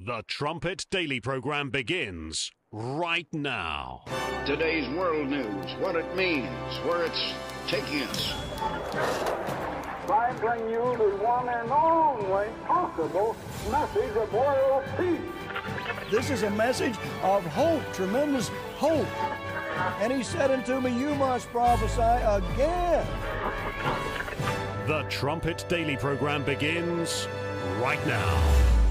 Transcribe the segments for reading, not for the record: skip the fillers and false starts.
The Trumpet Daily program begins right now. Today's world news, what it means, where it's taking us. I bring you the one and only possible message of world peace. This is a message of hope, tremendous hope. And he said unto me, you must prophesy again. The Trumpet Daily program begins right now.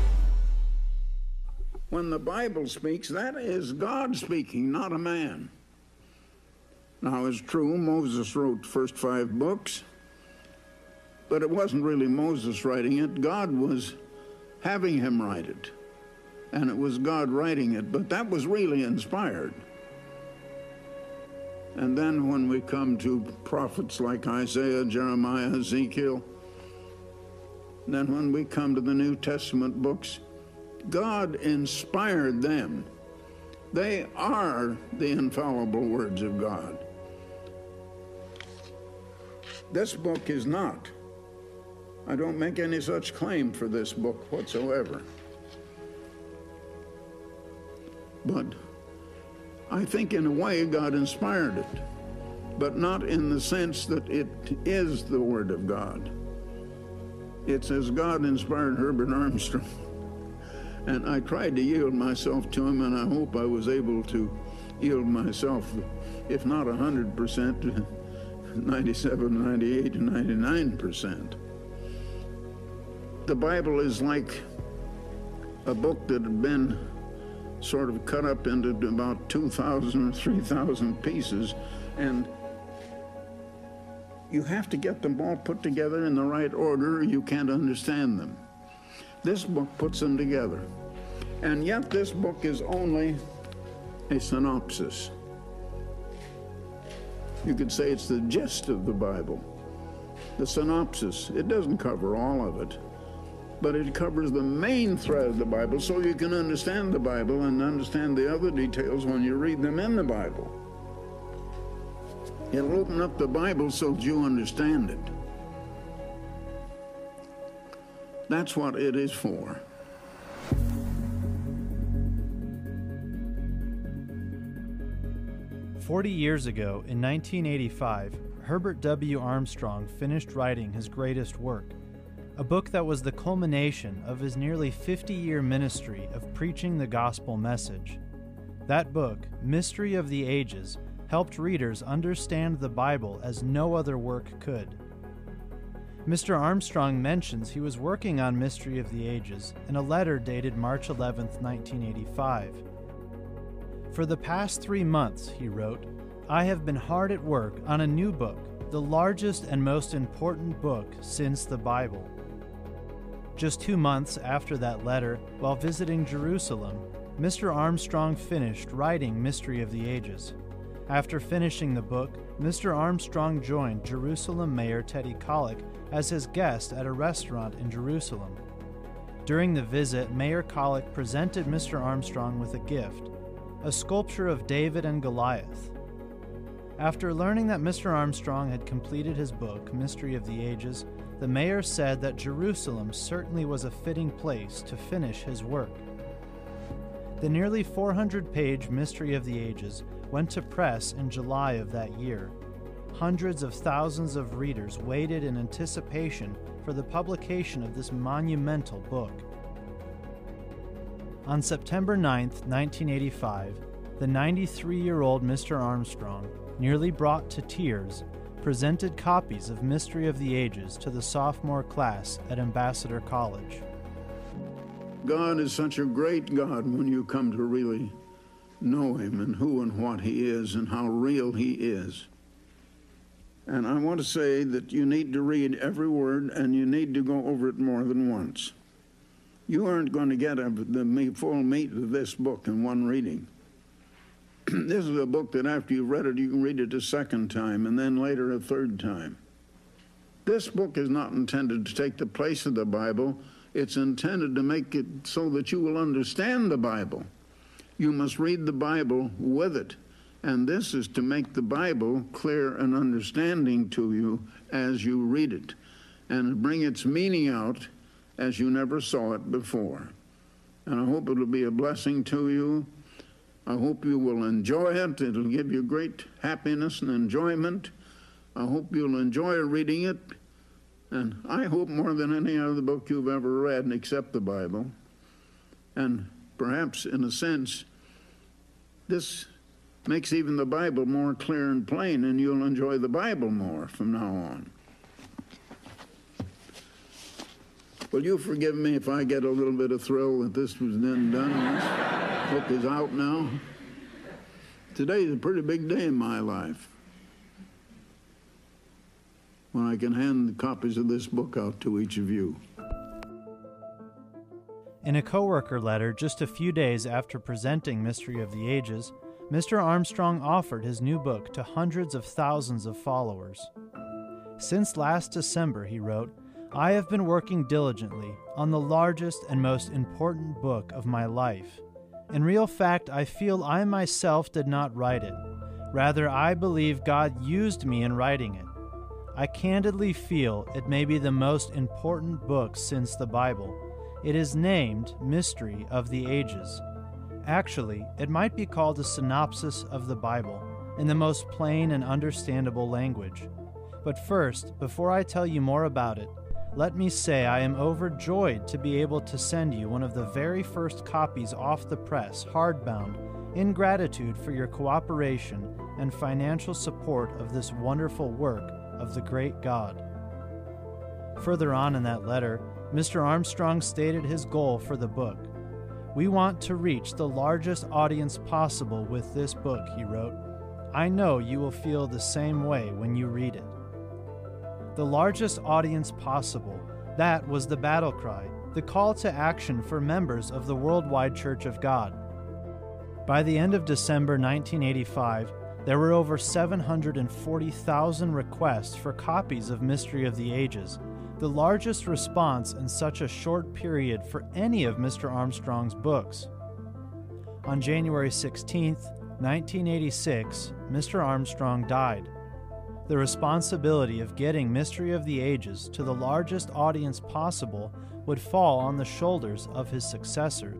When the Bible speaks, that is God speaking, not a man. Now, it's true, Moses wrote the first 5 books, but it wasn't really Moses writing it. God was having him write it, and it was God writing it, but that was really inspired. And then when we come to prophets like Isaiah, Jeremiah, Ezekiel, then when we come to the New Testament books, God inspired them. They are the infallible words of God. This book is not. I don't make any such claim for this book whatsoever. But I think in a way God inspired it, but not in the sense that it is the Word of God. It's as God inspired Herbert Armstrong. And I tried to yield myself to him, and I hope I was able to yield myself, if not 100%, 97, 98, and 99%. The Bible is like a book that had been sort of cut up into about 2,000 or 3,000 pieces, and you have to get them all put together in the right order, or you can't understand them. This book puts them together. And yet this book is only a synopsis. You could say it's the gist of the Bible. The synopsis. It doesn't cover all of it, but it covers the main thread of the Bible so you can understand the Bible and understand the other details when you read them in the Bible. It'll open up the Bible so that you understand it. That's what it is for. "40 years ago, in 1985, Herbert W. Armstrong finished writing his greatest work, a book that was the culmination of his nearly 50-year ministry of preaching the gospel message. That book, Mystery of the Ages, helped readers understand the Bible as no other work could. Mr. Armstrong mentions he was working on Mystery of the Ages in a letter dated March 11, 1985. For the past 3 months, he wrote, I have been hard at work on a new book, the largest and most important book since the Bible. Just 2 months after that letter, while visiting Jerusalem, Mr. Armstrong finished writing Mystery of the Ages. After finishing the book, Mr. Armstrong joined Jerusalem Mayor Teddy Kollek as his guest at a restaurant in Jerusalem. During the visit, Mayor Kollek presented Mr. Armstrong with a gift, a sculpture of David and Goliath. After learning that Mr. Armstrong had completed his book, Mystery of the Ages, the mayor said that Jerusalem certainly was a fitting place to finish his work. The nearly 400-page Mystery of the Ages went to press in July of that year. Hundreds of thousands of readers waited in anticipation for the publication of this monumental book. On September 9, 1985, the 93-year-old Mr. Armstrong, nearly brought to tears, presented copies of Mystery of the Ages to the sophomore class at Ambassador College. God is such a great God when you come to really know him and who and what he is and how real he is. And I want to say that you need to read every word and you need to go over it more than once. You aren't going to get the full meat of this book in one reading. This is a book that after you've read it, you can read it a second time and then later a third time. This book is not intended to take the place of the Bible. It's intended to make it so that you will understand the Bible. You must read the Bible with it. And this is to make the Bible clear and understanding to you as you read it, and bring its meaning out as you never saw it before. and I hope it'll be a blessing to you. I hope you will enjoy it. It'll give you great happiness and enjoyment. I hope you'll enjoy reading it, and I hope more than any other book you've ever read except the Bible. And perhaps, in a sense, this makes even the Bible more clear and plain, and you'll enjoy the Bible more from now on. Will you forgive me if I get a little bit of thrill that this was then done? This book is out now. Today is a pretty big day in my life, when I can hand the copies of this book out to each of you. In a coworker letter just a few days after presenting Mystery of the Ages, Mr. Armstrong offered his new book to hundreds of thousands of followers. Since last December, he wrote, I have been working diligently on the largest and most important book of my life. In real fact, I feel I myself did not write it. Rather, I believe God used me in writing it. I candidly feel it may be the most important book since the Bible. It is named Mystery of the Ages. Actually, it might be called a synopsis of the Bible in the most plain and understandable language. But first, before I tell you more about it, let me say I am overjoyed to be able to send you one of the very first copies off the press, hardbound, in gratitude for your cooperation and financial support of this wonderful work of the great God. Further on in that letter, Mr. Armstrong stated his goal for the book. We want to reach the largest audience possible with this book, he wrote. I know you will feel the same way when you read it. The largest audience possible, that was the battle cry, the call to action for members of the Worldwide Church of God. By the end of December 1985, there were over 740,000 requests for copies of Mystery of the Ages, the largest response in such a short period for any of Mr. Armstrong's books. On January 16, 1986, Mr. Armstrong died. The responsibility of getting Mystery of the Ages to the largest audience possible would fall on the shoulders of his successor.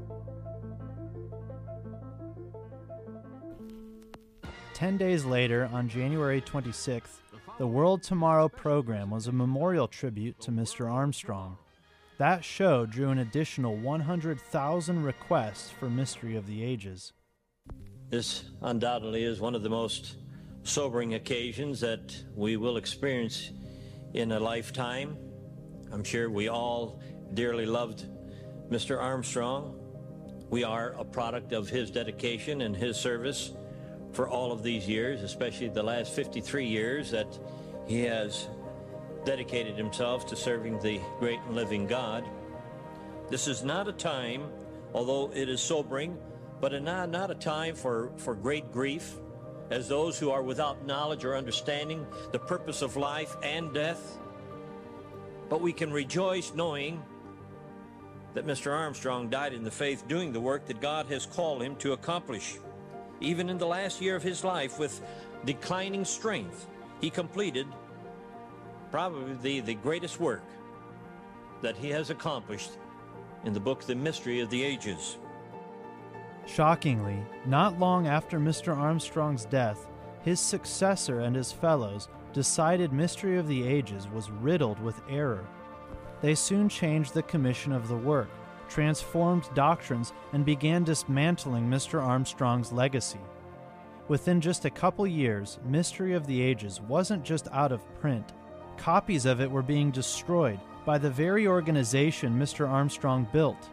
10 days later, on January 26th, the World Tomorrow program was a memorial tribute to Mr. Armstrong. That show drew an additional 100,000 requests for Mystery of the Ages. This undoubtedly is one of the most sobering occasions that we will experience in a lifetime. I'm sure we all dearly loved Mr. Armstrong. We are a product of his dedication and his service for all of these years, especially the last 53 years that he has dedicated himself to serving the great and living God. This is not a time, although it is sobering, but not a time for great grief, as those who are without knowledge or understanding the purpose of life and death. But we can rejoice knowing that Mr. Armstrong died in the faith, doing the work that God has called him to accomplish. Even in the last year of his life, with declining strength, he completed probably the greatest work that he has accomplished in the book, The Mystery of the Ages. Shockingly, not long after Mr. Armstrong's death, his successor and his fellows decided Mystery of the Ages was riddled with error. They soon changed the commission of the work, transformed doctrines, and began dismantling Mr. Armstrong's legacy. Within just a couple years, Mystery of the Ages wasn't just out of print. Copies of it were being destroyed by the very organization Mr. Armstrong built.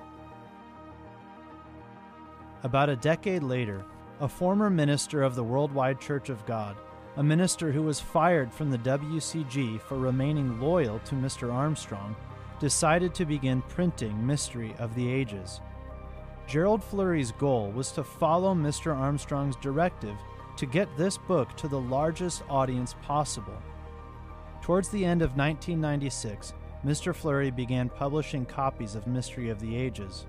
About a decade later, a former minister of the Worldwide Church of God, a minister who was fired from the WCG for remaining loyal to Mr. Armstrong, decided to begin printing Mystery of the Ages. Gerald Flurry's goal was to follow Mr. Armstrong's directive to get this book to the largest audience possible. Towards the end of 1996, Mr. Flurry began publishing copies of Mystery of the Ages.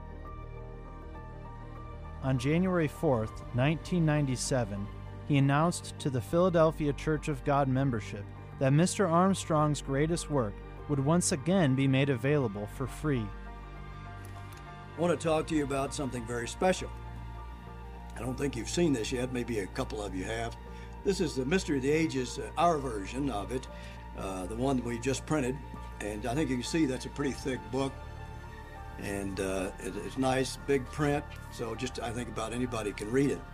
On January 4, 1997, he announced to the Philadelphia Church of God membership that Mr. Armstrong's greatest work would once again be made available for free. I want to talk to you about something very special. I don't think you've seen this yet. Maybe a couple of you have. This is the Mystery of the Ages, our version of it, the one that we just printed. And I think you can see that's a pretty thick book. And it's nice, big print. So just I think about anybody can read it.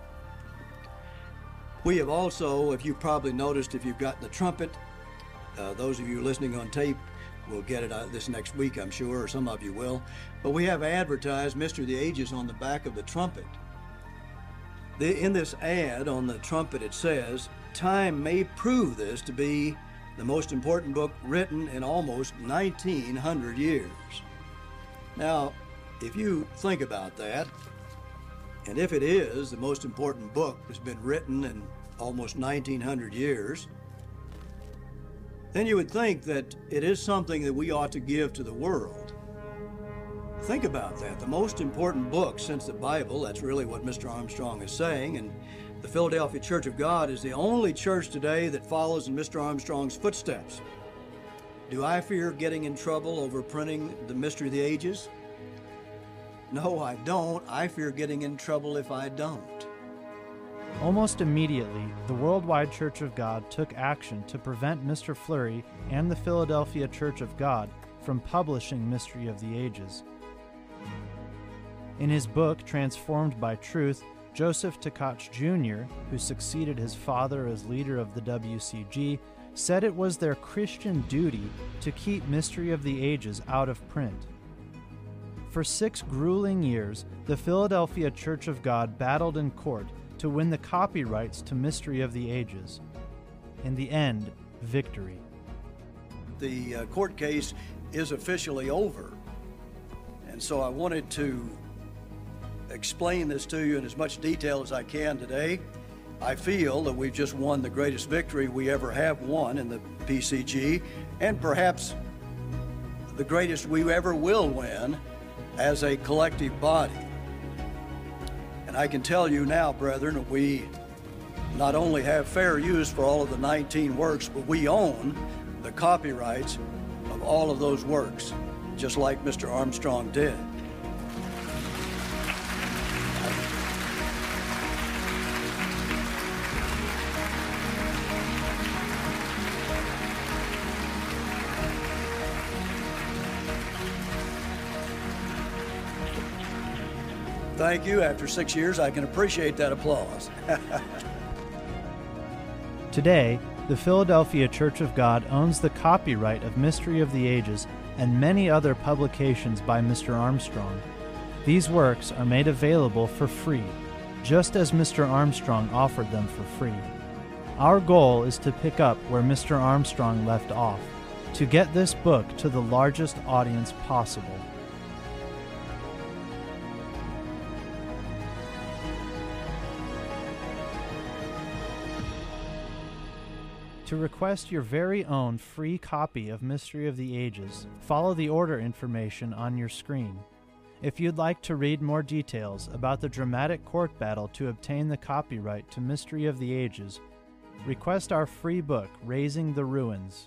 We have also, if you've probably noticed, if you've gotten the trumpet, those of you listening on tape will get it this next week, I'm sure, or some of you will. But we have advertised Mystery of the Ages on the back of the trumpet. In this ad on the trumpet, it says, "Time may prove this to be the most important book written in almost 1900 years." Now, if you think about that, and if it is the most important book that's been written in almost 1900 years, then you would think that it is something that we ought to give to the world. Think about that. The most important book since the Bible, that's really what Mr. Armstrong is saying, and the Philadelphia Church of God is the only church today that follows in Mr. Armstrong's footsteps. Do I fear getting in trouble over printing the Mystery of the Ages? No, I don't. I fear getting in trouble if I don't. Almost immediately, the Worldwide Church of God took action to prevent Mr. Fleury and the Philadelphia Church of God from publishing Mystery of the Ages. In his book, Transformed by Truth, Joseph Tkach Jr., who succeeded his father as leader of the WCG, said it was their Christian duty to keep Mystery of the Ages out of print. For 6 grueling years, the Philadelphia Church of God battled in court to win the copyrights to Mystery of the Ages. In the end, victory. The court case is officially over, and so I wanted to explain this to you in as much detail as I can today. I feel that we've just won the greatest victory we ever have won in the PCG, and perhaps the greatest we ever will win as a collective body. And I can tell you now, brethren, we not only have fair use for all of the 19 works, but we own the copyrights of all of those works, just like Mr. Armstrong did. Thank you. After 6 years, I can appreciate that applause. Today, the Philadelphia Church of God owns the copyright of Mystery of the Ages and many other publications by Mr. Armstrong. These works are made available for free, just as Mr. Armstrong offered them for free. Our goal is to pick up where Mr. Armstrong left off, to get this book to the largest audience possible. To request your very own free copy of Mystery of the Ages, follow the order information on your screen. If you'd like to read more details about the dramatic court battle to obtain the copyright to Mystery of the Ages, request our free book, Raising the Ruins.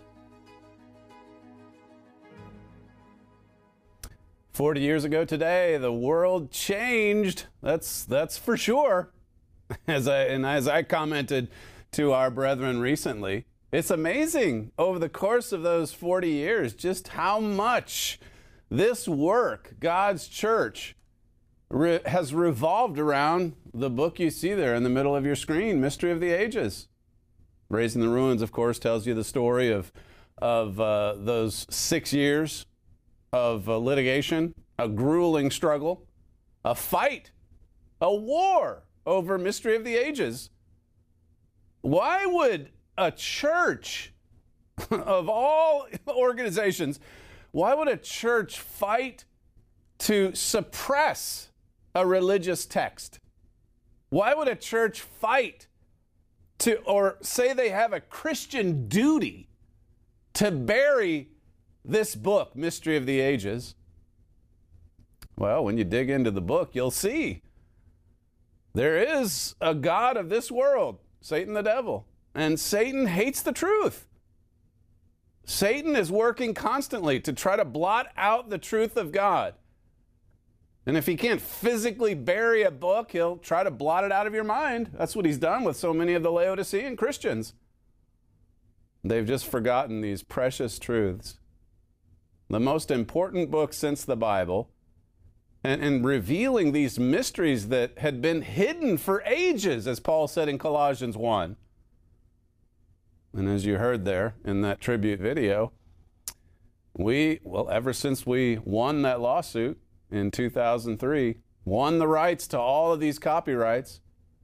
40 years ago today, the world changed. That's for sure. As I commented to our brethren recently, it's amazing over the course of those 40 years just how much this work, God's church, has revolved around the book you see there in the middle of your screen, Mystery of the Ages. Raising the Ruins, of course, tells you the story of those 6 years of litigation, a grueling struggle, a fight, a war over Mystery of the Ages. Why would a church of all organizations, why would a church fight to suppress a religious text? Why would a church fight to, or say they have a Christian duty to bury this book, Mystery of the Ages? Well, when you dig into the book, you'll see there is a god of this world, Satan the devil, and Satan hates the truth. Satan is working constantly to try to blot out the truth of God. And if he can't physically bury a book, he'll try to blot it out of your mind. That's what he's done with so many of the Laodicean Christians. They've just forgotten these precious truths. The most important book since the Bible, and revealing these mysteries that had been hidden for ages, as Paul said in Colossians 1. And as you heard there in that tribute video, ever since we won that lawsuit in 2003, won the rights to all of these copyrights,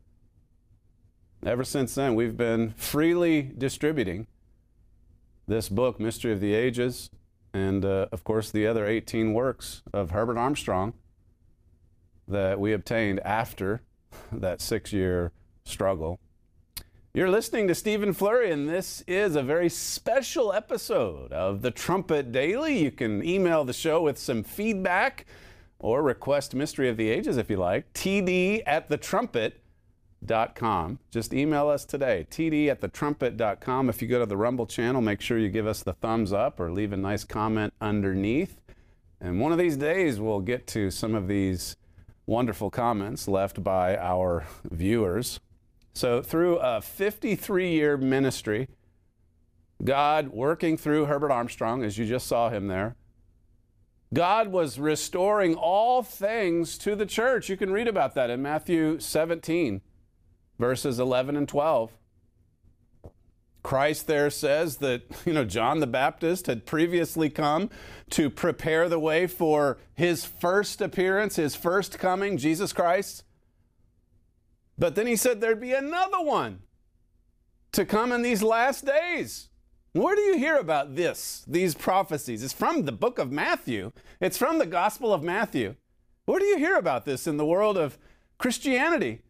ever since then we've been freely distributing this book, Mystery of the Ages, and of course the other 18 works of Herbert Armstrong that we obtained after that 6-year struggle. You're listening to Stephen Flurry, and this is a very special episode of the Trumpet Daily. You can email the show with some feedback or request Mystery of the Ages if you like, td@thetrumpet.com. Just email us today, td@thetrumpet.com. If you go to the Rumble channel, make sure you give us the thumbs up or leave a nice comment underneath. And one of these days, we'll get to some of these wonderful comments left by our viewers. So through a 53-year ministry, God working through Herbert Armstrong, as you just saw him there, God was restoring all things to the church. You can read about that in Matthew 17, verses 11 and 12. Christ there says that, John the Baptist had previously come to prepare the way for his first appearance, his first coming, Jesus Christ. But then he said there'd be another one to come in these last days. Where do you hear about these prophecies? It's from the book of Matthew. It's from the Gospel of Matthew. Where do you hear about this in the world of Christianity?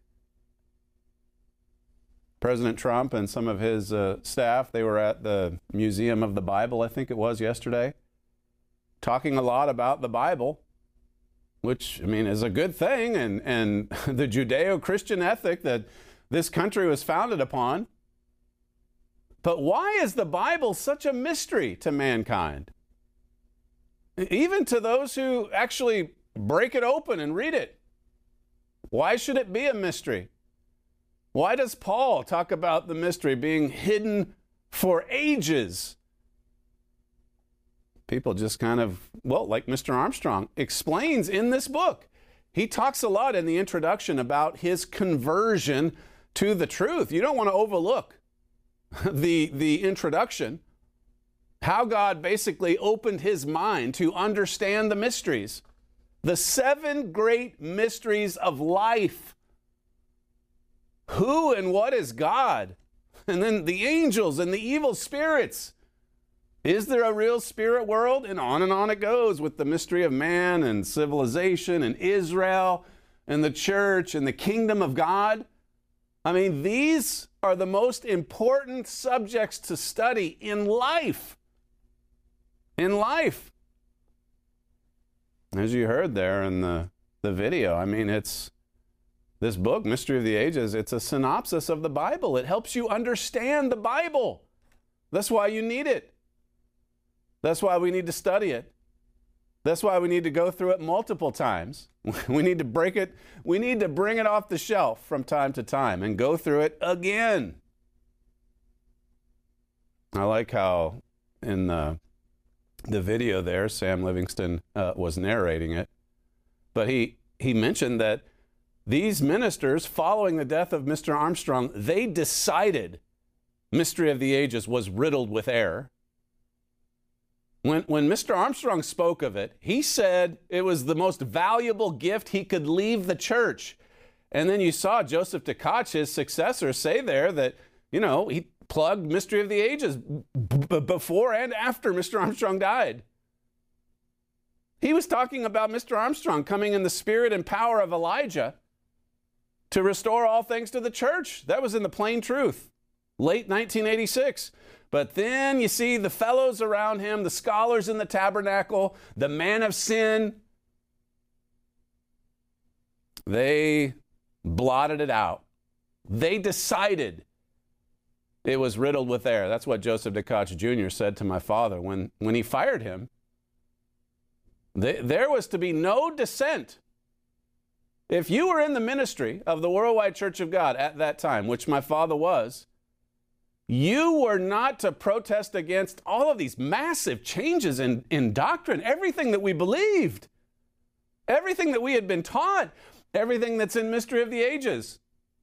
President Trump and some of his staff, they were at the Museum of the Bible, I think it was yesterday, talking a lot about the Bible, which, is a good thing, and the Judeo-Christian ethic that this country was founded upon. But why is the Bible such a mystery to mankind? Even to those who actually break it open and read it. Why should it be a mystery? Why does Paul talk about the mystery being hidden for ages? People just kind of, like Mr. Armstrong explains in this book. He talks a lot in the introduction about his conversion to the truth. You don't want to overlook the introduction, how God basically opened his mind to understand the mysteries, the 7 great mysteries of life. Who and what is God? And then the angels and the evil spirits. Is there a real spirit world? And on it goes with the mystery of man and civilization and Israel and the church and the kingdom of God. These are the most important subjects to study in life. In life. As you heard there in the video, it's this book, Mystery of the Ages, it's a synopsis of the Bible. It helps you understand the Bible. That's why you need it. That's why we need to study it. That's why we need to go through it multiple times. We need to break it. We need to bring it off the shelf from time to time and go through it again. I like how in the video there, Sam Livingston was narrating it. But he mentioned that these ministers, following the death of Mr. Armstrong, they decided Mystery of the Ages was riddled with error. When Mr. Armstrong spoke of it, he said it was the most valuable gift he could leave the church. And then you saw Joseph Tkach, his successor, say there that, he plugged Mystery of the Ages before and after Mr. Armstrong died. He was talking about Mr. Armstrong coming in the spirit and power of Elijah to restore all things to the church. That was in the Plain Truth, late 1986. But then you see the fellows around him, the scholars in the tabernacle, the man of sin, they blotted it out. They decided it was riddled with error. That's what Joseph Tkach Jr. said to my father when he fired him. There was to be no dissent If you were in the ministry of the Worldwide Church of God at that time, which my father was, you were not to protest against all of these massive changes in doctrine, everything that we believed, everything that we had been taught, everything that's in Mystery of the Ages.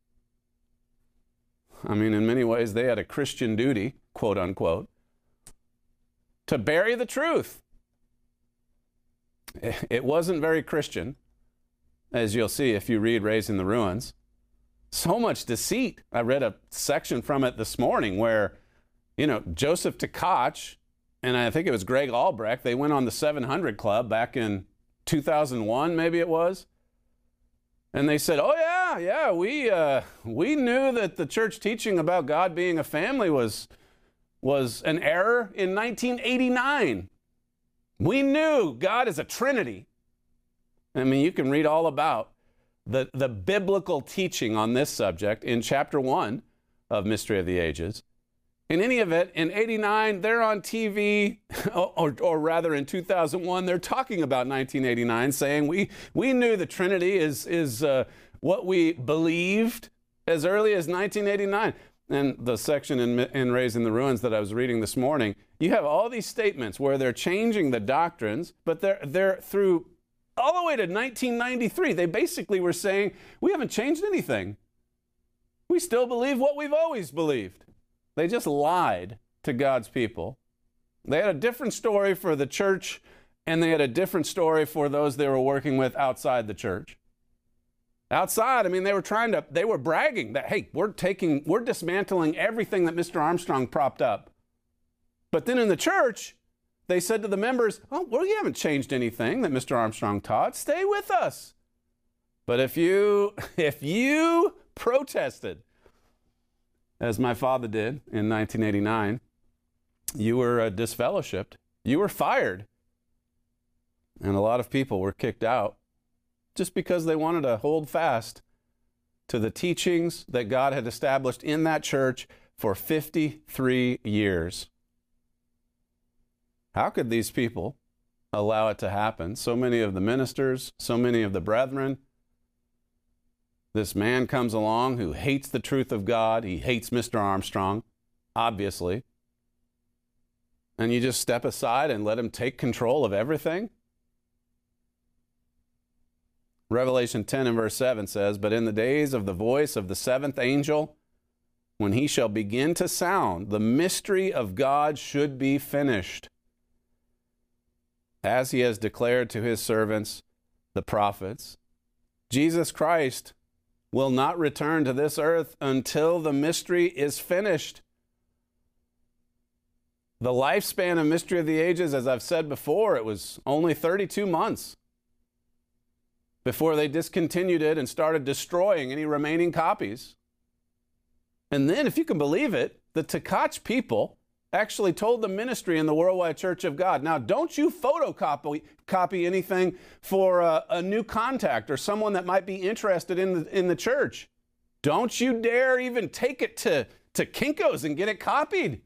I mean, in many ways, they had a Christian duty, quote unquote, to bury the truth. It wasn't very Christian, as you'll see if you read Raising the Ruins. So much deceit. I read a section from it this morning where, Joseph Tkach, and I think it was Greg Albrecht, they went on the 700 Club back in 2001, maybe it was. And they said, oh yeah, we knew that the church teaching about God being a family was an error in 1989. We knew God is a Trinity. I mean, you can read all about the biblical teaching on this subject in chapter 1 of Mystery of the Ages. In any event, in 89, they're on TV, or rather in 2001, they're talking about 1989, saying we knew the Trinity is what we believed as early as 1989. And the section in Raising the Ruins that I was reading this morning, you have all these statements where they're changing the doctrines, but they're through all the way to 1993. They basically were saying, we haven't changed anything. We still believe what we've always believed. They just lied to God's people. They had a different story for the church, and they had a different story for those they were working with outside the church. Outside, I mean, they were bragging that, hey, we're dismantling everything that Mr. Armstrong propped up. But then in the church, they said to the members, oh, well, you haven't changed anything that Mr. Armstrong taught. Stay with us. But if you protested, as my father did in 1989, you were disfellowshipped. You were fired. And a lot of people were kicked out just because they wanted to hold fast to the teachings that God had established in that church for 53 years. How could these people allow it to happen? So many of the ministers, so many of the brethren. This man comes along who hates the truth of God. He hates Mr. Armstrong, obviously. And you just step aside and let him take control of everything? Revelation 10 and verse 7 says, but in the days of the voice of the seventh angel, when he shall begin to sound, the mystery of God should be finished, as he has declared to his servants, the prophets. Jesus Christ will not return to this earth until the mystery is finished. The lifespan of Mystery of the Ages, as I've said before, it was only 32 months before they discontinued it and started destroying any remaining copies. And then, if you can believe it, the Tkach people actually told the ministry in the Worldwide Church of God, now don't you photocopy anything for a new contact or someone that might be interested in the church. Don't you dare even take it to Kinko's and get it copied.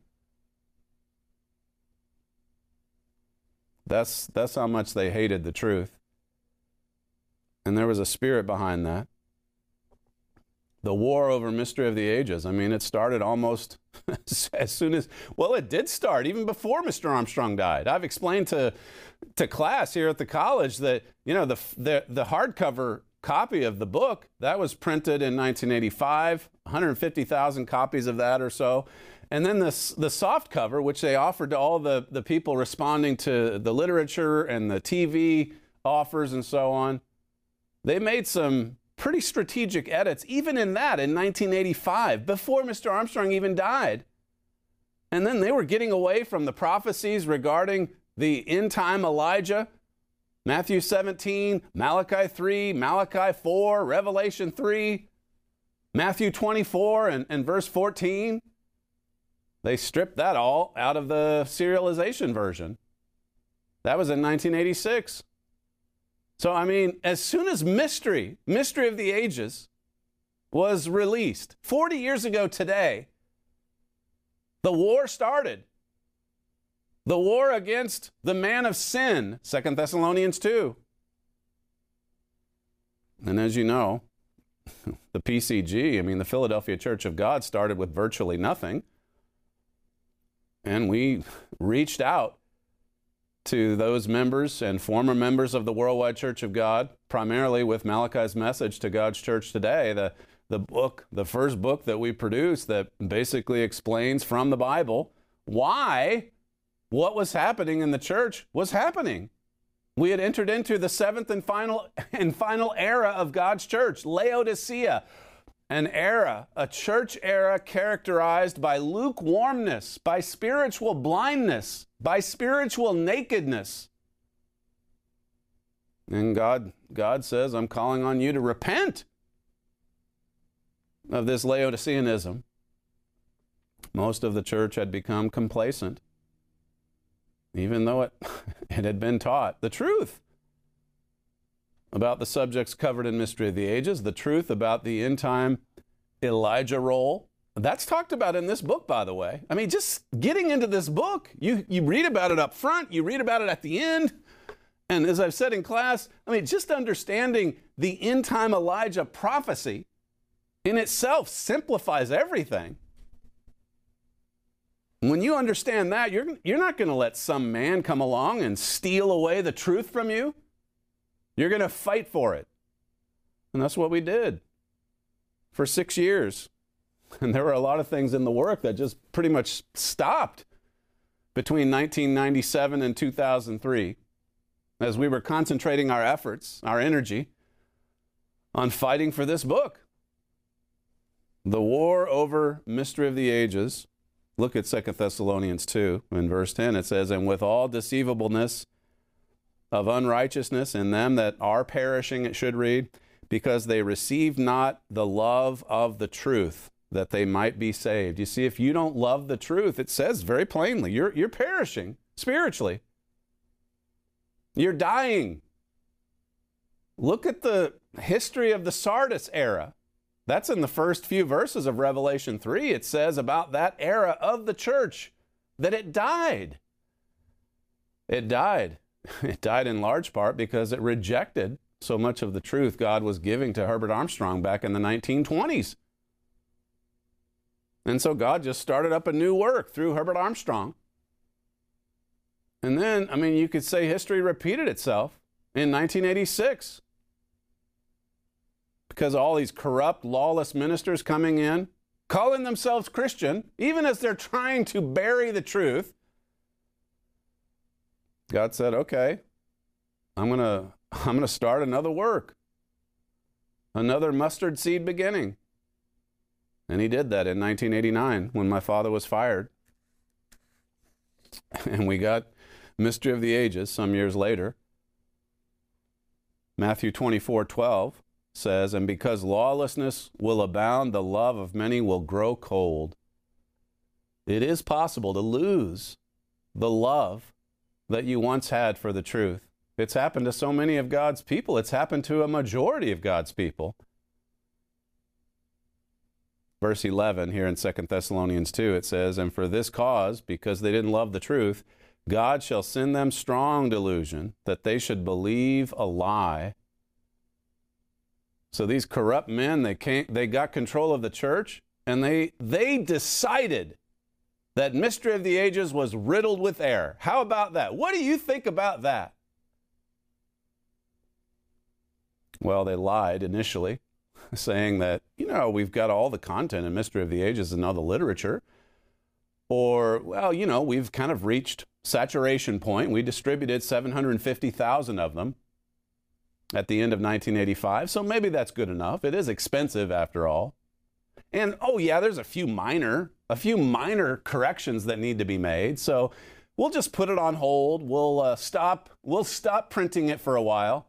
That's how much they hated the truth. And there was a spirit behind that. The war over Mystery of the Ages, I mean, it started almost as soon as, well, it did start even before Mr. Armstrong died. I've explained to class here at the college that, the hardcover copy of the book, that was printed in 1985, 150,000 copies of that or so. And then the soft cover, which they offered to all the people responding to the literature and the TV offers and so on, they made some pretty strategic edits, even in that, in 1985, before Mr. Armstrong even died. And then they were getting away from the prophecies regarding the end-time Elijah, Matthew 17, Malachi 3, Malachi 4, Revelation 3, Matthew 24, and verse 14. They stripped that all out of the serialization version. That was in 1986. So, I mean, as soon as Mystery of the Ages was released, 40 years ago today, the war started. The war against the man of sin, 2 Thessalonians 2. And as you know, the PCG, the Philadelphia Church of God, started with virtually nothing. And we reached out to those members and former members of the Worldwide Church of God, primarily with Malachi's Message to God's Church Today, the first book that we produced that basically explains from the Bible why what was happening in the church was happening. We had entered into the seventh and final era of God's church, Laodicea, an era, a church era characterized by lukewarmness, by spiritual blindness, by spiritual nakedness. And God says, I'm calling on you to repent of this Laodiceanism. Most of the church had become complacent, even though it had been taught the truth about the subjects covered in Mystery of the Ages, the truth about the end-time Elijah role. That's talked about in this book, by the way. Just getting into this book, you read about it up front, you read about it at the end, and as I've said in class, just understanding the end-time Elijah prophecy in itself simplifies everything. When you understand that, you're not going to let some man come along and steal away the truth from you. You're going to fight for it. And that's what we did for 6 years. And there were a lot of things in the work that just pretty much stopped between 1997 and 2003 as we were concentrating our efforts, our energy, on fighting for this book. The war over Mystery of the Ages. Look at 2 Thessalonians 2 in verse 10. It says, and with all deceivableness of unrighteousness in them that are perishing, it should read, because they receive not the love of the truth, that they might be saved. You see, if you don't love the truth, it says very plainly, you're perishing spiritually. You're dying. Look at the history of the Sardis era. That's in the first few verses of Revelation 3. It says about that era of the church that it died. It died. It died in large part because it rejected so much of the truth God was giving to Herbert Armstrong back in the 1920s. And so God just started up a new work through Herbert Armstrong. And then, you could say history repeated itself in 1986. Because all these corrupt, lawless ministers coming in, calling themselves Christian, even as they're trying to bury the truth, God said, okay, I'm gonna start another work, another mustard seed beginning. And he did that in 1989 when my father was fired. And we got Mystery of the Ages some years later. Matthew 24:12 says, and because lawlessness will abound, the love of many will grow cold. It is possible to lose the love that you once had for the truth. It's happened to so many of God's people. It's happened to a majority of God's people. Verse 11 here in 2 Thessalonians 2, it says, and for this cause, because they didn't love the truth, God shall send them strong delusion, that they should believe a lie. So these corrupt men, they got control of the church, and they decided that Mystery of the Ages was riddled with error. How about that? What do you think about that? Well, they lied initially, saying that, we've got all the content in Mystery of the Ages and all the literature. Or, we've kind of reached saturation point. We distributed 750,000 of them at the end of 1985, so maybe that's good enough. It is expensive after all. And, there's a few minor corrections that need to be made, so we'll just put it on hold. We'll stop printing it for a while.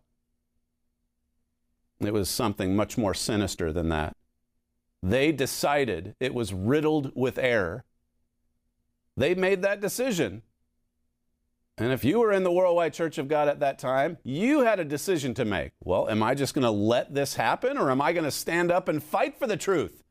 It was something much more sinister than that. They decided it was riddled with error. They made that decision. And if you were in the Worldwide Church of God at that time, you had a decision to make. Well, am I just going to let this happen, or am I going to stand up and fight for the truth?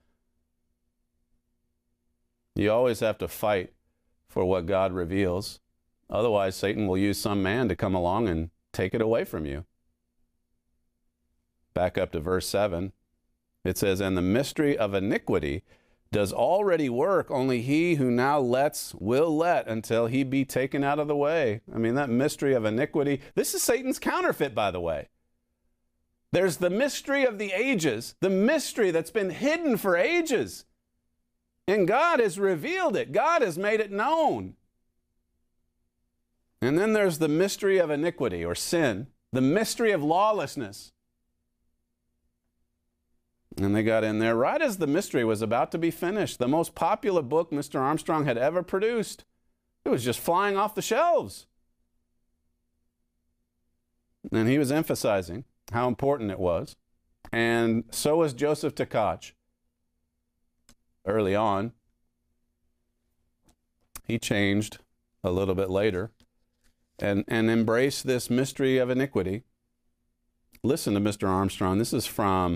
You always have to fight for what God reveals. Otherwise, Satan will use some man to come along and take it away from you. Back up to verse 7. It says, "And the mystery of iniquity does already work, only he who now lets will let until he be taken out of the way." I mean, that mystery of iniquity, this is Satan's counterfeit, by the way. There's the mystery of the ages, the mystery that's been hidden for ages. And God has revealed it. God has made it known. And then there's the mystery of iniquity or sin, the mystery of lawlessness. And they got in there right as the mystery was about to be finished. The most popular book Mr. Armstrong had ever produced. It was just flying off the shelves. And he was emphasizing how important it was. And so was Joseph Tkach. Early on, he changed a little bit later and embraced this mystery of iniquity. Listen to Mr. Armstrong. This is from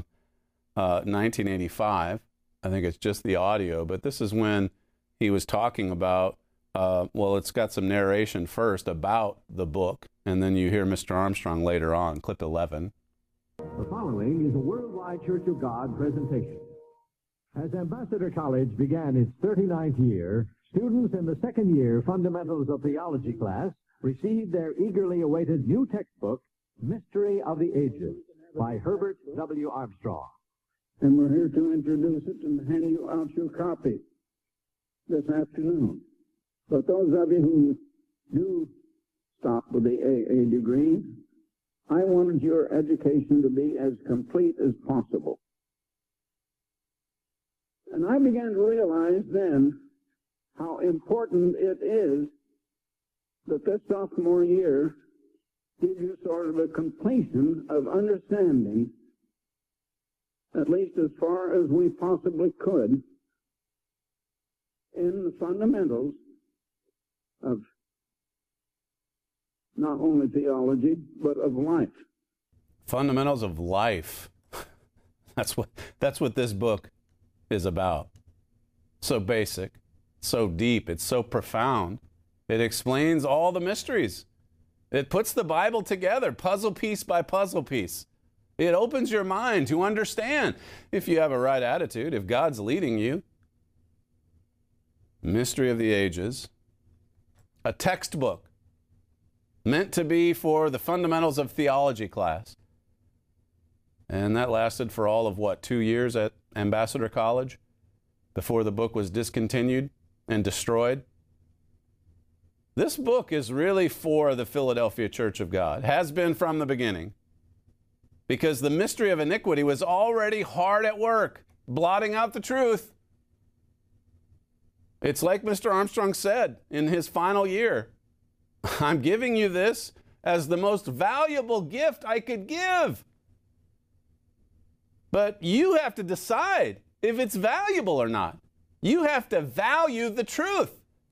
1985. I think it's just the audio, but this is when he was talking about, well, it's got some narration first about the book, and then you hear Mr. Armstrong later on, clip 11. The following is a Worldwide Church of God presentation. As Ambassador College began its 39th year, students in the second year Fundamentals of Theology class received their eagerly awaited new textbook, Mystery of the Ages, by Herbert W. Armstrong. And we're here to introduce it and hand you out your copy this afternoon. But those of you who do stop with the AA degree, I wanted your education to be as complete as possible. And I began to realize then how important it is that this sophomore year gives you sort of a completion of understanding, at least as far as we possibly could, in the fundamentals of not only theology, but of life. Fundamentals of life. That's what this book is about. So basic, so deep, it's so profound. It explains all the mysteries. It puts the Bible together, puzzle piece by puzzle piece. It opens your mind to understand, if you have a right attitude, if God's leading you. Mystery of the Ages, a textbook meant to be for the Fundamentals of Theology class. And that lasted for all of, 2 years at Ambassador College before the book was discontinued and destroyed. This book is really for the Philadelphia Church of God, has been from the beginning, because the mystery of iniquity was already hard at work, blotting out the truth. It's like Mr. Armstrong said in his final year, I'm giving you this as the most valuable gift I could give. But you have to decide if it's valuable or not. You have to value the truth.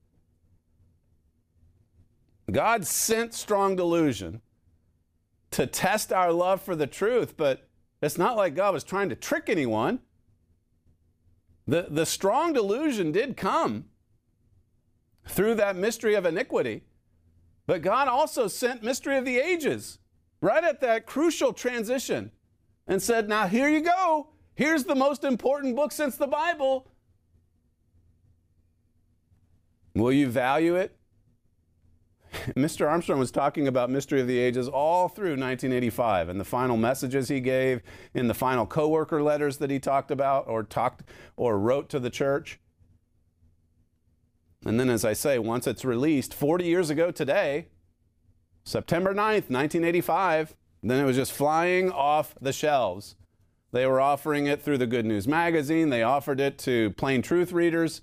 God sent strong delusion to test our love for the truth, but it's not like God was trying to trick anyone. The strong delusion did come through that mystery of iniquity, but God also sent Mystery of the Ages right at that crucial transition and said, now here you go. Here's the most important book since the Bible. Will you value it? Mr. Armstrong was talking about Mystery of the Ages all through 1985, and the final messages he gave, in the final co-worker letters that he talked about or wrote to the church. And then, as I say, once it's released 40 years ago today, September 9th, 1985, then it was just flying off the shelves. They were offering it through the Good News magazine. They offered it to Plain Truth readers.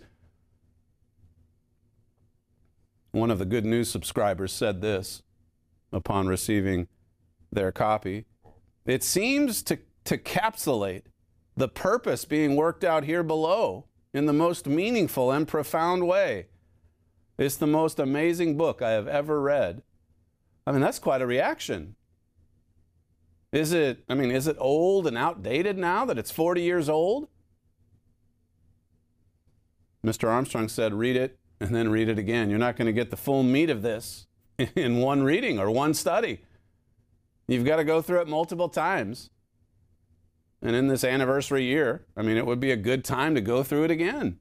One of the Good News subscribers said this upon receiving their copy. It seems to capsulate the purpose being worked out here below in the most meaningful and profound way. It's the most amazing book I have ever read. I mean, that's quite a reaction. Is it old and outdated now that it's 40 years old? Mr. Armstrong said, read it and then read it again. You're not going to get the full meat of this in one reading or one study. You've got to go through it multiple times. And in this anniversary year, I mean, it would be a good time to go through it again.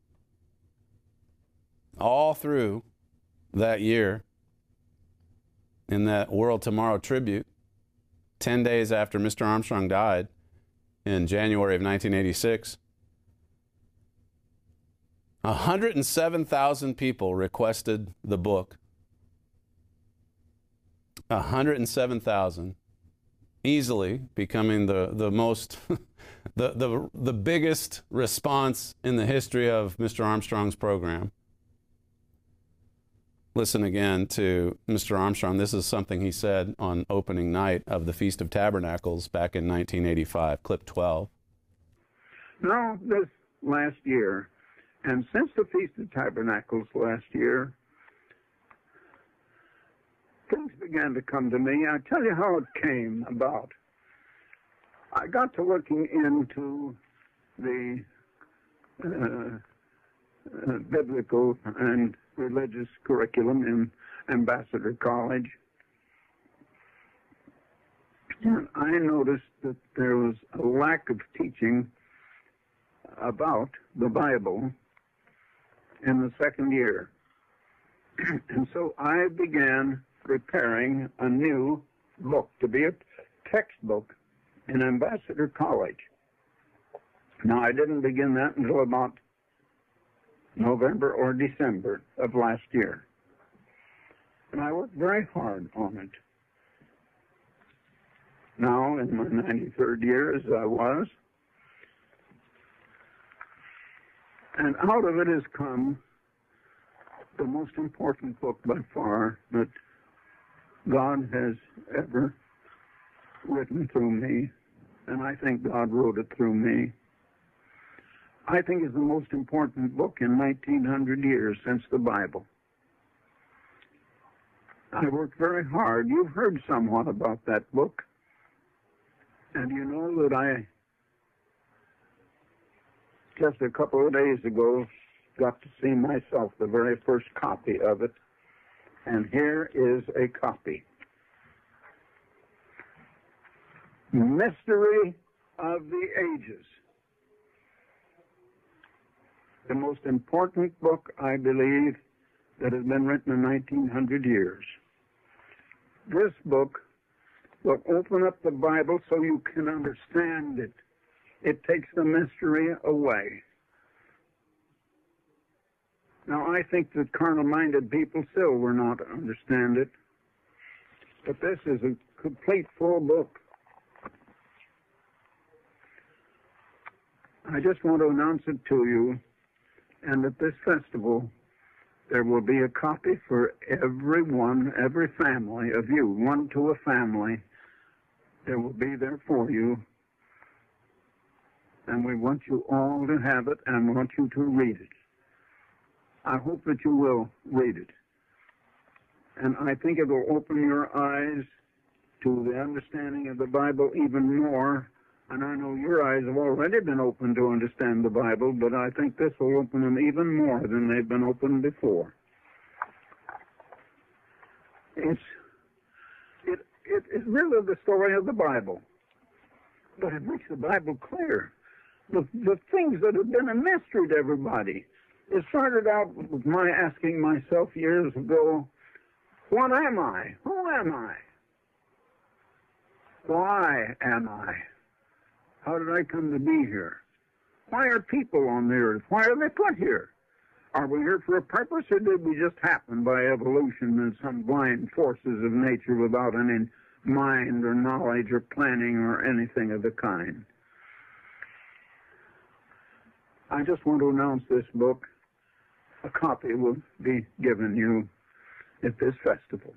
All through that year, in that World Tomorrow tribute, 10 days after Mr. Armstrong died in January of 1986, 107,000 people requested the book. 107,000. Easily becoming the most, the biggest response in the history of Mr. Armstrong's program. Listen again to Mr. Armstrong. This is something he said on opening night of the Feast of Tabernacles back in 1985, clip 12. Now, this last year, and since the Feast of Tabernacles last year, things began to come to me. I'll tell you how it came about. I got to looking into the biblical and religious curriculum in Ambassador College. And I noticed that there was a lack of teaching about the Bible in the second year. And so I began preparing a new book to be a textbook in Ambassador College. Now, I didn't begin that until about November or December of last year. And I worked very hard on it. Now, in my 93rd year, as I was, and out of it has come the most important book by far that God has ever written through me, and I think God wrote it through me. I think it's the most important book in 1900 years since the Bible. I worked very hard. You've heard somewhat about that book, and you know that I, just a couple of days ago, got to see myself the very first copy of it. And here is a copy. Mystery of the Ages. The most important book, I believe, that has been written in 1900 years. This book will open up the Bible so you can understand it. It takes the mystery away. Now, I think that carnal-minded people still will not understand it. But this is a complete full book. I just want to announce it to you. And at this festival, there will be a copy for everyone, every family of you, one to a family. There will be there for you. And we want you all to have it and want you to read it. I hope that you will read it. And I think it will open your eyes to the understanding of the Bible even more. And I know your eyes have already been opened to understand the Bible, but I think this will open them even more than they've been opened before. It's really the story of the Bible, but it makes the Bible clear. The things that have been a mystery to everybody. It started out with my asking myself years ago, what am I? Who am I? Why am I? How did I come to be here? Why are people on the earth? Why are they put here? Are we here for a purpose, or did we just happen by evolution and some blind forces of nature without any mind or knowledge or planning or anything of the kind? I just want to announce this book. A copy will be given you at this festival.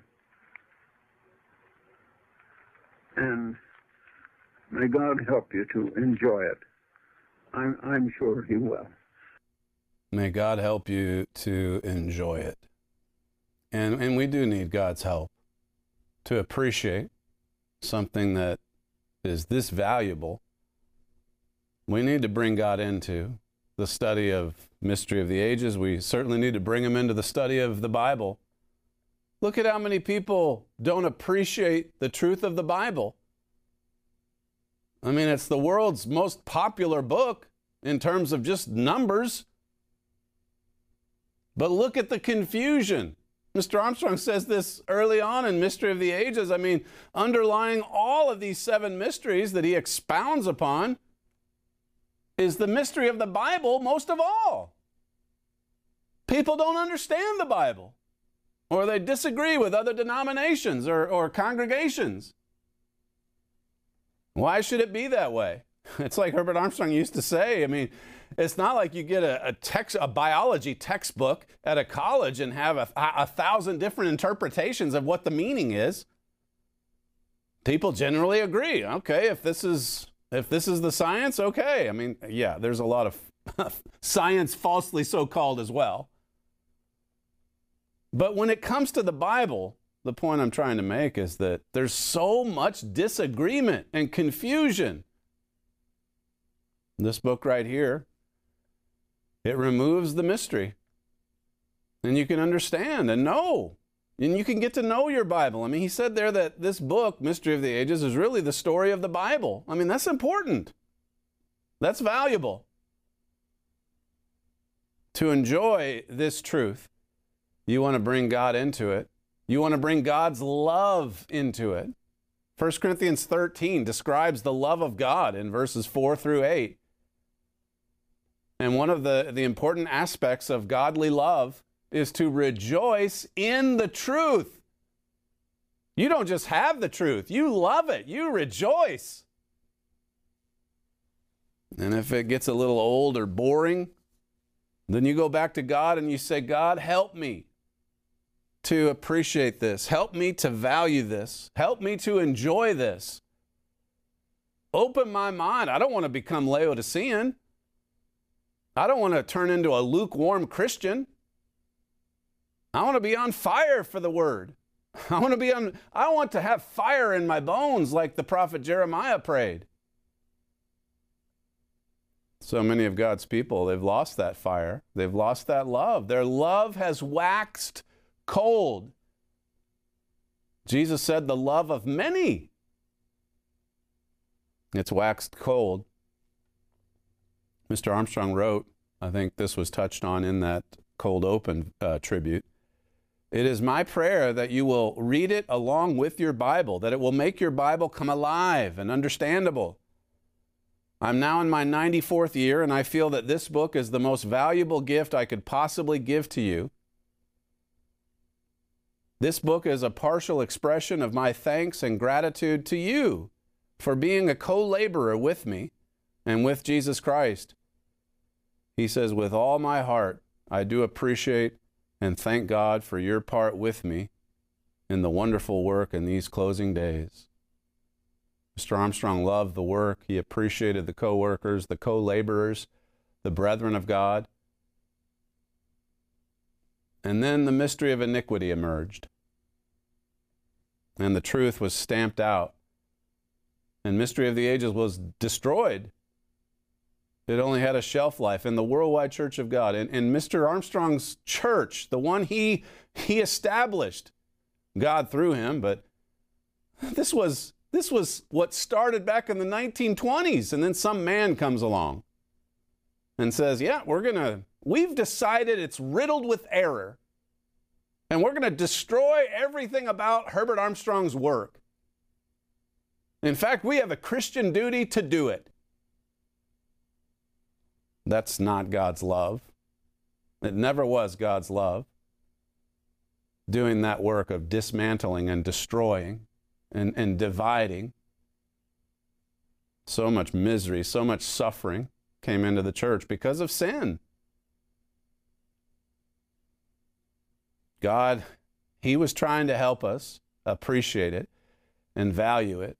And may God help you to enjoy it. I'm sure He will. May God help you to enjoy it. And we do need God's help to appreciate something that is this valuable. We need to bring God into the study of mystery of the ages. We certainly need to bring Him into the study of the Bible. Look at how many people don't appreciate the truth of the Bible. I mean, it's the world's most popular book in terms of just numbers. But look at the confusion. Mr. Armstrong says this early on in Mystery of the Ages. I mean, underlying all of these 7 mysteries that he expounds upon is the mystery of the Bible most of all. People don't understand the Bible, or they disagree with other denominations or congregations. Why should it be that way? It's like Herbert Armstrong used to say. I mean, it's not like you get a biology textbook at a college and have a 1,000 different interpretations of what the meaning is. People generally agree. Okay, if this is the science, okay. I mean, yeah, there's a lot of science falsely so-called as well. But when it comes to the Bible, the point I'm trying to make is that there's so much disagreement and confusion. This book right here, it removes the mystery. And you can understand and know. And you can get to know your Bible. I mean, he said there that this book, Mystery of the Ages, is really the story of the Bible. I mean, that's important. That's valuable. To enjoy this truth, you want to bring God into it. You want to bring God's love into it. 1 Corinthians 13 describes the love of God in verses 4 through 8. And one of the important aspects of godly love is to rejoice in the truth. You don't just have the truth, you love it, you rejoice. And if it gets a little old or boring, then you go back to God and you say, God, help me to appreciate this. Help me to value this. Help me to enjoy this. Open my mind. I don't want to become Laodicean. I don't want to turn into a lukewarm Christian. I want to be on fire for the word. I want to have fire in my bones like the prophet Jeremiah prayed. So many of God's people, they've lost that fire. They've lost that love. Their love has waxed cold. Jesus said the love of many, it's waxed cold. Mr. Armstrong wrote, I think this was touched on in that cold open tribute, it is my prayer that you will read it along with your Bible, that it will make your Bible come alive and understandable. I'm now in my 94th year, and I feel that this book is the most valuable gift I could possibly give to you. This book is a partial expression of my thanks and gratitude to you for being a co-laborer with me and with Jesus Christ. He says, with all my heart, I do appreciate and thank God for your part with me in the wonderful work in these closing days. Mr. Armstrong loved the work. He appreciated the co-workers, the co-laborers, the brethren of God. And then the mystery of iniquity emerged. And the truth was stamped out. And Mystery of the Ages was destroyed. It only had a shelf life in the worldwide church of God. In Mr. Armstrong's church, the one he established, God through him, but this was what started back in the 1920s. And then some man comes along and says, yeah, we've decided it's riddled with error. And we're going to destroy everything about Herbert Armstrong's work. In fact, we have a Christian duty to do it. That's not God's love. It never was God's love. Doing that work of dismantling and destroying and dividing. So much misery, so much suffering came into the church because of sin. God, He was trying to help us appreciate it and value it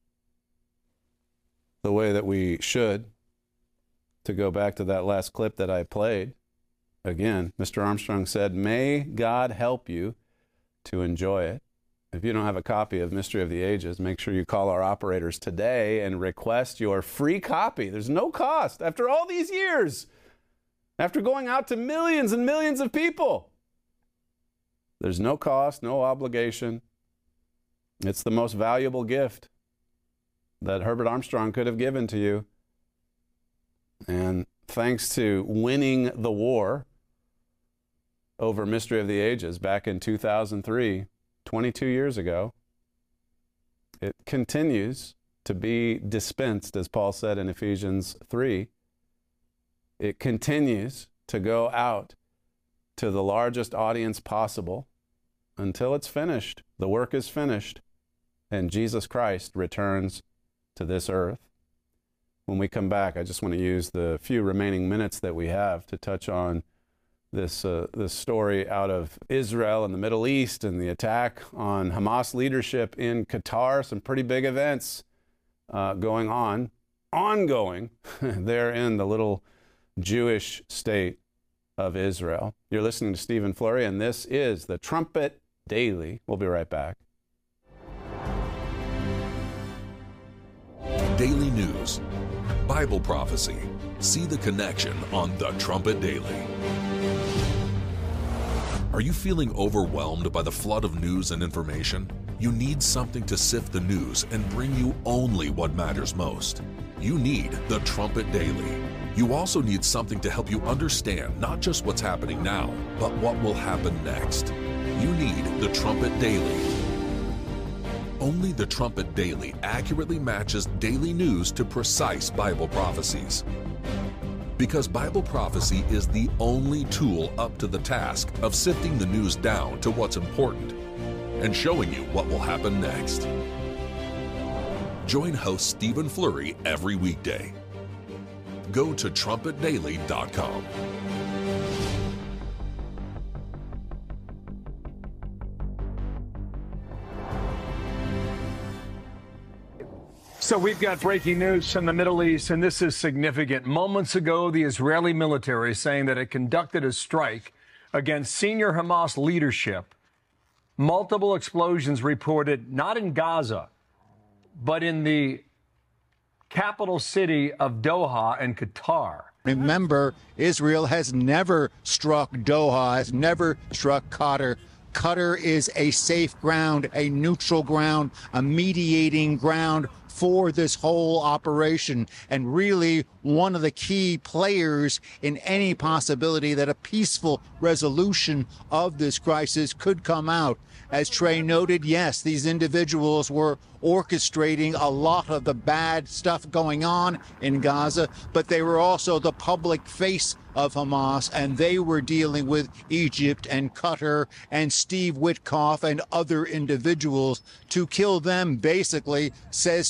the way that we should. To go back to that last clip that I played, again, Mr. Armstrong said, may God help you to enjoy it. If you don't have a copy of Mystery of the Ages, make sure you call our operators today and request your free copy. There's no cost. After all these years, after going out to millions and millions of people, there's no cost, no obligation. It's the most valuable gift that Herbert Armstrong could have given to you. And thanks to winning the war over Mystery of the Ages back in 2003, 22 years ago, it continues to be dispensed, as Paul said in Ephesians 3. It continues to go out to the largest audience possible until it's finished. The work is finished, and Jesus Christ returns to this earth. When we come back, I just want to use the few remaining minutes that we have to touch on this story out of Israel and the Middle East and the attack on Hamas leadership in Qatar. Some pretty big events ongoing there in the little Jewish state of Israel. You're listening to Stephen Flurry, and this is the Trumpet Daily. We'll be right back. Daily news, Bible prophecy. See the connection on the Trumpet Daily. Are you feeling overwhelmed by the flood of news and information? You need something to sift the news and bring you only what matters most. You need the Trumpet Daily. You also need something to help you understand not just what's happening now, but what will happen next. You need the Trumpet Daily. Only the Trumpet Daily accurately matches daily news to precise Bible prophecies. Because Bible prophecy is the only tool up to the task of sifting the news down to what's important and showing you what will happen next. Join host Stephen Flurry every weekday. Go to trumpetdaily.com. So we've got breaking news from the Middle East, and this is significant. Moments ago, the Israeli military saying that it conducted a strike against senior Hamas leadership. Multiple explosions reported not in Gaza, but in the capital city of Doha in Qatar. Remember, Israel has never struck Doha, has never struck Qatar. Qatar is a safe ground, a neutral ground, a mediating ground for this whole operation, and really one of the key players in any possibility that a peaceful resolution of this crisis could come out. As Trey noted, yes, these individuals were orchestrating a lot of the bad stuff going on in Gaza, but they were also the public face of Hamas, and they were dealing with Egypt and Qatar and Steve Witkoff and other individuals. To kill them basically says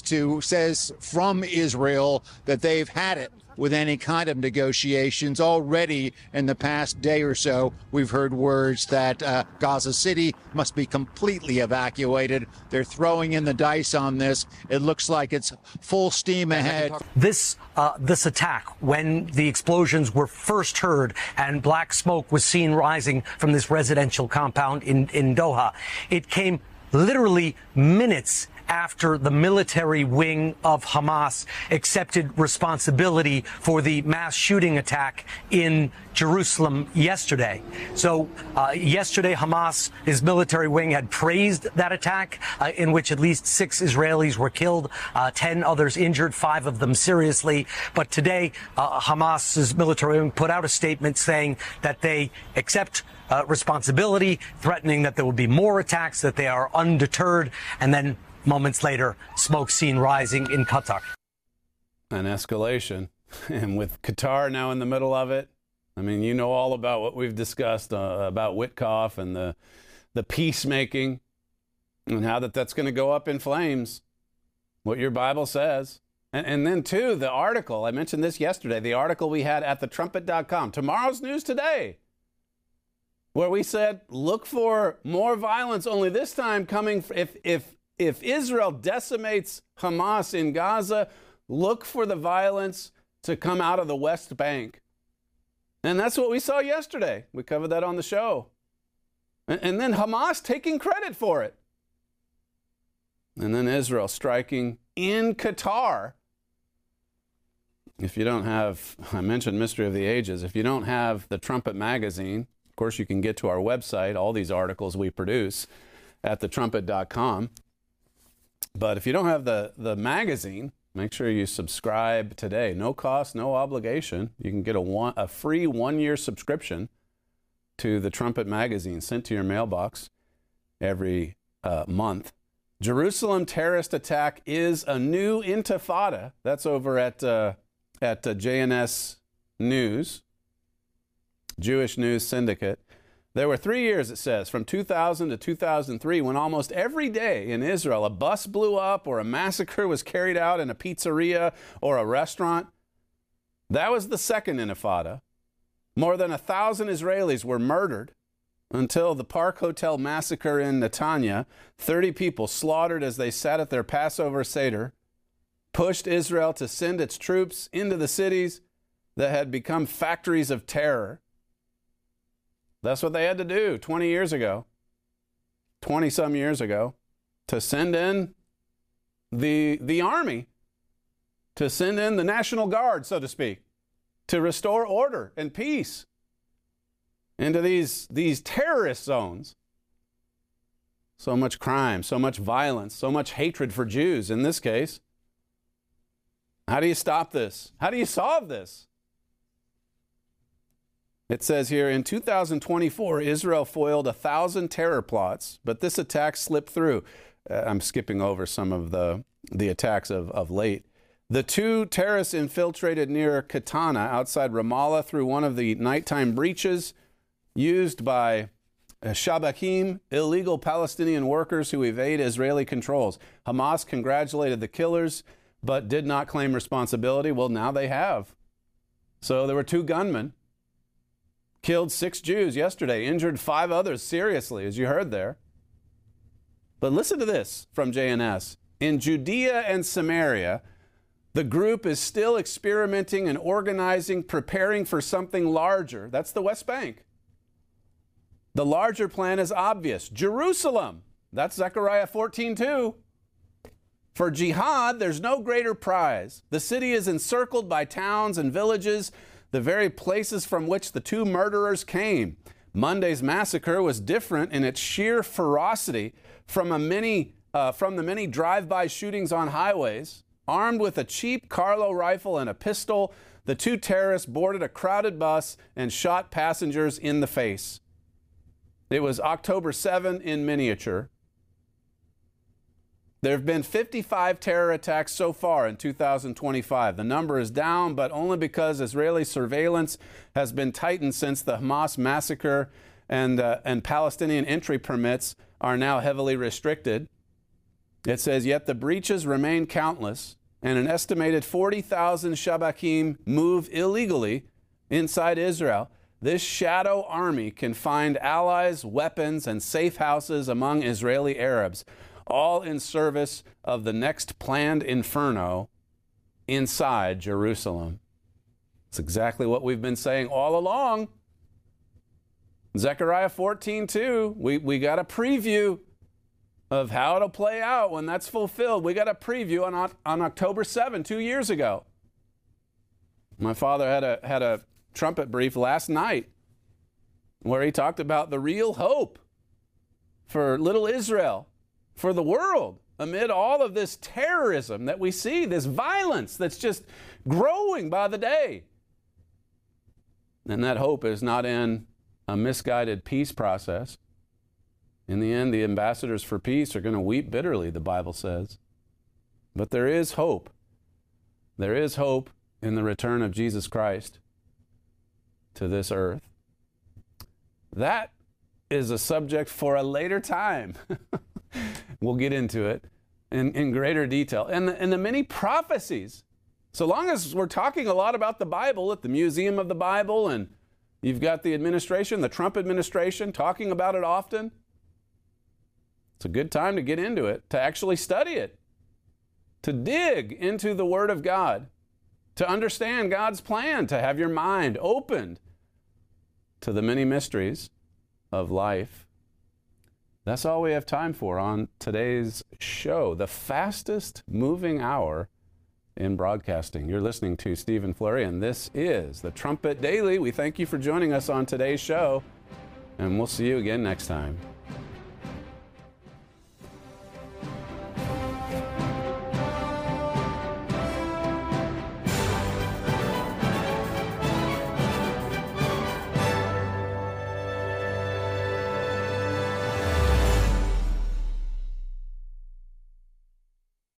from Israel that they've had it with any kind of negotiations. Already in the past day or so, we've heard words that Gaza City must be completely evacuated. They're throwing in the dice on this. It looks like it's full steam ahead. This attack, when the explosions were first heard and black smoke was seen rising from this residential compound in Doha, it came literally minutes after the military wing of Hamas accepted responsibility for the mass shooting attack in Jerusalem yesterday. So yesterday, Hamas's military wing had praised that attack, in which at least 6 Israelis were killed, 10 others injured, 5 of them seriously. But today, Hamas's military wing put out a statement saying that they accept responsibility, threatening that there will be more attacks, that they are undeterred, and then moments later, smoke seen rising in Qatar. An escalation. And with Qatar now in the middle of it, I mean, you know all about what we've discussed about Witkoff and the peacemaking and how that's going to go up in flames, what your Bible says. And then, too, the article, I mentioned this yesterday, the article we had at thetrumpet.com, Tomorrow's News Today, where we said, look for more violence, only this time coming, if Israel decimates Hamas in Gaza, look for the violence to come out of the West Bank. And that's what we saw yesterday. We covered that on the show. And then Hamas taking credit for it. And then Israel striking in Qatar. If you don't have, I mentioned Mystery of the Ages, if you don't have the Trumpet magazine, of course you can get to our website, all these articles we produce at thetrumpet.com. But if you don't have the magazine, make sure you subscribe today. No cost, no obligation. You can get a free 1-year subscription to the Trumpet magazine sent to your mailbox every month. Jerusalem terrorist attack is a new intifada. That's over at JNS News, Jewish News Syndicate. There were 3 years, it says, from 2000 to 2003, when almost every day in Israel a bus blew up or a massacre was carried out in a pizzeria or a restaurant. That was the second intifada. More than 1,000 Israelis were murdered until the Park Hotel massacre in Netanya. 30 people slaughtered as they sat at their Passover Seder, pushed Israel to send its troops into the cities that had become factories of terror. That's what they had to do 20 years ago, 20-some years ago, to send in the army, to send in the National Guard, so to speak, to restore order and peace into these terrorist zones. So much crime, so much violence, so much hatred for Jews in this case. How do you stop this? How do you solve this? It says here, in 2024, Israel foiled 1,000 terror plots, but this attack slipped through. I'm skipping over some of the attacks of late. The 2 terrorists infiltrated near Katana outside Ramallah through one of the nighttime breaches used by Shabakim, illegal Palestinian workers who evade Israeli controls. Hamas congratulated the killers, but did not claim responsibility. Well, now they have. So there were 2 gunmen. Killed 6 Jews yesterday, injured 5 others seriously, as you heard there. But listen to this from JNS. In Judea and Samaria, the group is still experimenting and organizing, preparing for something larger. That's the West Bank. The larger plan is obvious. Jerusalem. That's Zechariah 14:2. For jihad, there's no greater prize. The city is encircled by towns and villages, the very places from which the 2 murderers came. Monday's massacre was different in its sheer ferocity from the many drive-by shootings on highways. Armed with a cheap Carlo rifle and a pistol, the 2 terrorists boarded a crowded bus and shot passengers in the face. It was October 7 in miniature. There have been 55 terror attacks so far in 2025. The number is down, but only because Israeli surveillance has been tightened since the Hamas massacre, and Palestinian entry permits are now heavily restricted. It says, yet the breaches remain countless, and an estimated 40,000 Shabakim move illegally inside Israel. This shadow army can find allies, weapons, and safe houses among Israeli Arabs, all in service of the next planned inferno inside Jerusalem. It's exactly what we've been saying all along. Zechariah 14:2, we got a preview of how it'll play out when that's fulfilled. We got a preview on October 7, 2 years ago. My father had a trumpet brief last night where he talked about the real hope for little Israel, for the world, amid all of this terrorism that we see, this violence that's just growing by the day. And that hope is not in a misguided peace process. In the end, the ambassadors for peace are going to weep bitterly, the Bible says. But there is hope. There is hope in the return of Jesus Christ to this earth. That is a subject for a later time. We'll get into it in greater detail. And the many prophecies. So long as we're talking a lot about the Bible at the Museum of the Bible, and you've got the administration, the Trump administration, talking about it often, it's a good time to get into it, to actually study it, to dig into the Word of God, to understand God's plan, to have your mind opened to the many mysteries of life. That's all we have time for on today's show, the fastest moving hour in broadcasting. You're listening to Stephen Flurry, and this is the Trumpet Daily. We thank you for joining us on today's show, and we'll see you again next time.